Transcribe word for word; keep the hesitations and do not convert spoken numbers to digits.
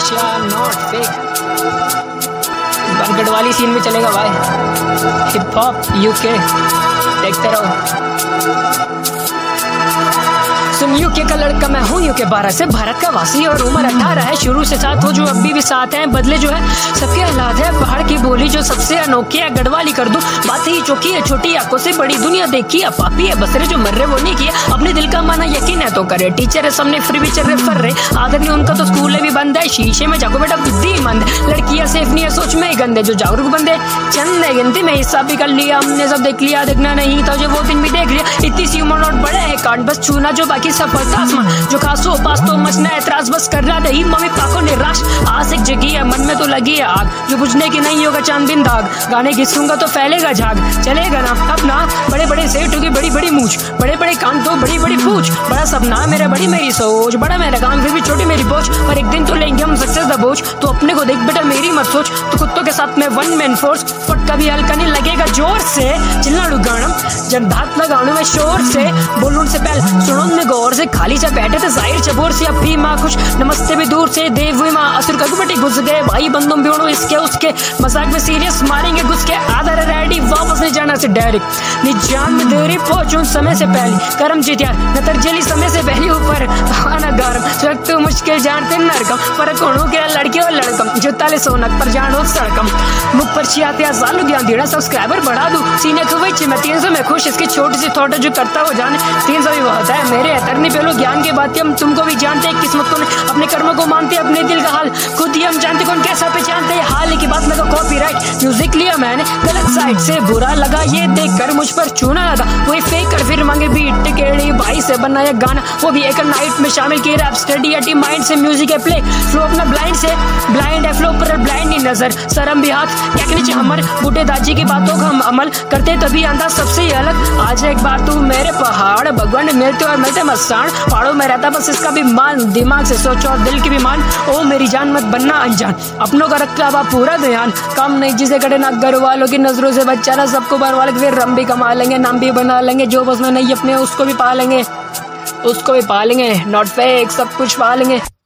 अच्छा not fake Garhwali scene में चलेगा भाई, हिप हॉप यूके देखते रहो। सुन यूके का लड़का मैं हूँ, यूके बारह से भारत का वासी और उम्र अठारह है, शुरू से साथ हो जो अभी भी साथ हैं, बदले जो है सबके हालात है, पहाड़ की बोली जो सबसे अनोखी है, गढ़वाली कर दूं बात ही चौकी है, छोटी आंखों से बड़ी दुनिया देखी है, पापी है बसरे जो मर रहे वो नहीं किया, अपने दिल का माना यकीन है तो करे, टीचर है सामने फ्री भी चल रहे फर रहे, आदत नहीं उनका तो स्कूल भी बंद है, शीशे में जाको बेटा बुद्धिमंद, लड़कियां सेफ नहीं है सोच में ही गंदे, जो जागरूक बंदे चंद है गिनती में हिस्सा भी कर लिया हमने, सब देख लिया देखना नहीं था जो वो दिन भी देख लिया, इतनी सी उम्र और बड़े है कांड बस छूना जो बाकी सफलता आसमान, जो खासो पास तो मचना एतराज बस कर रहा दही मम्मी पाको निराश, आस एक जगी है मन में तो लगी है आग, जो बुझने की नहीं होगा चांद बिन दाग, गाने घिसूंगा तो फैलेगा झाग, चलेगा ना अपना बड़े बड़े सेठ होगी बड़ी बड़ी मूछ, बड़े बड़े कान तो बड़ी बड़ी पूछ, बड़ा सपना मेरा बड़ी मेरी सोच, बड़ा मेरा काम फिर भी छोटी मेरी पहुंच, पर एक दिन तो लेंगे हम सक्सेस द बोझ, तो अपने को देख बेटा मेरी मत सोच, तो कुत्तों के साथ में वन मैन फोर्स, फटका भी हल्का नहीं लगेगा जोर से, चिल्ला गानम जब धात लगाऊं मैं शोर से, बोलूं से पहले सुनो में गौर से, खाली से बैठे थे जाहिर चबोर से, अब भी माँ खुश नमस्ते भी दूर से, देव हुई माँ असुर का बेटी घुस गए, भाई बंदों बिगड़ो इसके उसके, मजाक में सीरियस मारेंगे घुस के, आधा रेडी वापस नहीं जाना से डायरेक्ट, निजान में देरी पहुंचूं समय से पहले, करम जीत यार नतर जेली समय से पहले ऊपर आना गरम, वक्त मुश्किल जानते नरकम, फर्क होनो के लड़के और लड़कम, जो ताले सोनक पर जानो सड़कम, मुख पर छियाते सालू ध्यान देना, सब्सक्राइबर बढ़ा दूं, सीने खवैच मैं तीन सौ में खुश, इसकी छोटी सी थॉट जो करता हो जाने, तीन सौ भी बहुत है मेरे अतरनी पेलो ज्ञान की बातें हम तुमको भी जानते हैं, किस्मत को अपने कर्मों को मानते अपने दिल का हाल खुद ही हम जानते, कौन कैसा पहचानते हैं, हाल की बात में तो कॉपीराइट म्यूजिक लिया मैंने गलत साइड से, बुरा लगा ये देखकर मुझ पर चूना लगा, वही फेक कर फिर मांगे बीट टिकेड़ी भाई से बनाया गाना, वो भी एक नाइट में शामिल किया रैप स्टडी एटी माइंड से, म्यूजिक है प्ले फ्लो अपना ब्लाइंड से, ब्लाइंड है फ्लो पर ब्लाइंड नहीं नजर, शर्म भी हाथ क्या नीचे हमर, बूढ़े दाजी की बातों का हम अमल करते तभी अंदाज सबसे अलग, आज एक बार तू मेरे पहाड़ भगवान मिलते और मिलते मस्तान, पहाड़ों में रहता बस इसका भी मान, दिमाग से सोचो और दिल की भी मान, ओ मेरी जान मत बनना अनजान, अपनों का रखता हुआ पूरा ध्यान, काम नहीं जिसे करे ना घर वालों की नजरों से बच्चा सबको बरवाल के, फिर हम भी कमा लेंगे नाम भी बना लेंगे, जो बस में नहीं अपने उसको भी पालेंगे उसको भी पालेंगे, नॉट फेक सब कुछ पालेंगे।